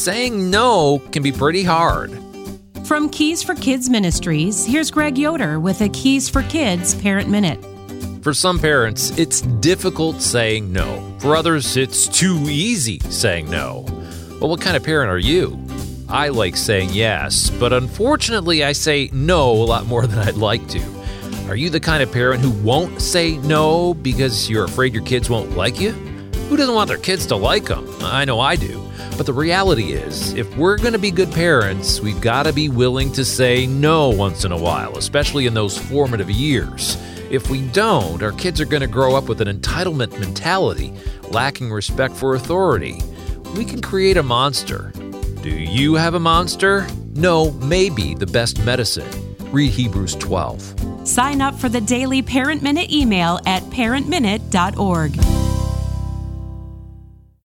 saying no can be pretty hard. From Keys for Kids Ministries, here's Greg Yoder with a Keys for Kids Parent Minute. For some parents, it's difficult saying no. For others, it's too easy saying no. Well, what kind of parent are you? I like saying yes, but unfortunately, I say no a lot more than I'd like to. Are you the kind of parent who won't say no because you're afraid your kids won't like you? Who doesn't want their kids to like them? I know I do. But the reality is, if we're going to be good parents, we've got to be willing to say no once in a while, especially in those formative years. If we don't, our kids are going to grow up with an entitlement mentality, lacking respect for authority. We can create a monster. Do you have a monster? No may be the best medicine. Read Hebrews 12. Sign up for the daily Parent Minute email at parentminute.org.